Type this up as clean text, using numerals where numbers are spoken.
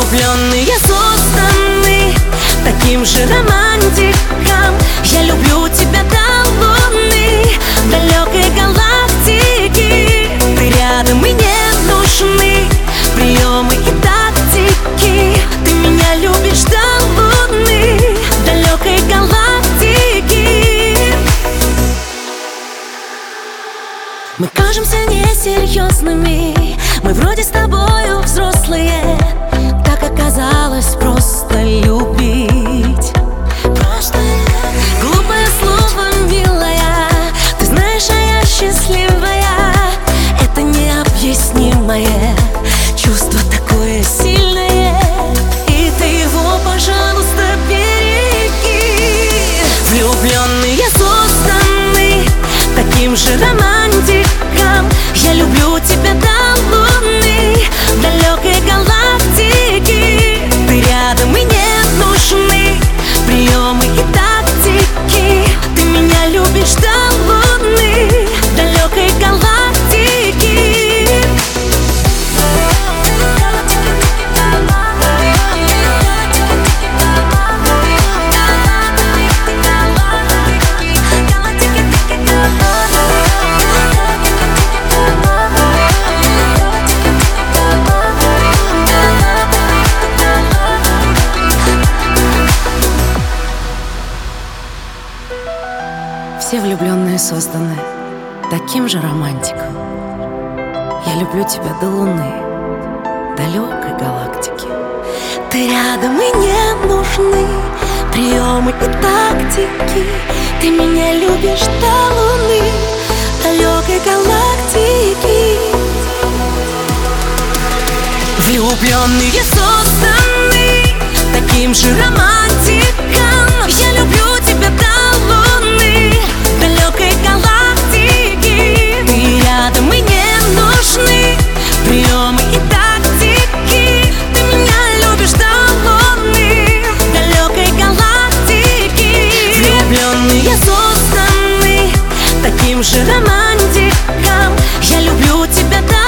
Влюбленные созданы таким же романтиком. Я люблю тебя до луны, далекой галактики. Ты рядом и не нужны приемы и тактики. Ты меня любишь до луны, далекой галактики. Мы кажемся несерьезными, мы вроде с тобою взрослые. Так оказалось просто любить. Глупое слово, милая, ты знаешь, а я счастливая. Это необъяснимое чувство, такое сильное, и ты его, пожалуйста, береги. Влюбленные созданы таким же романтиком. Я люблю тебя до луны, далекой галактики. Ты рядом и не нужны приемы и тактики. Ты меня любишь до луны, далекой галактики. Все влюбленные созданы таким же романтиком. Я люблю тебя до луны, далекой галактики. Ты рядом и не нужны приемы и тактики. Ты меня любишь до луны, далекой галактики. Влюбленные созданы таким же романтиком. Я люблю тебя до луны, далекой галактики. Ты рядом и не нужны приемы и тактики. Ты меня любишь до луны, далекой галактики. Влюбленные созданы таким же романтиком. Я люблю тебя до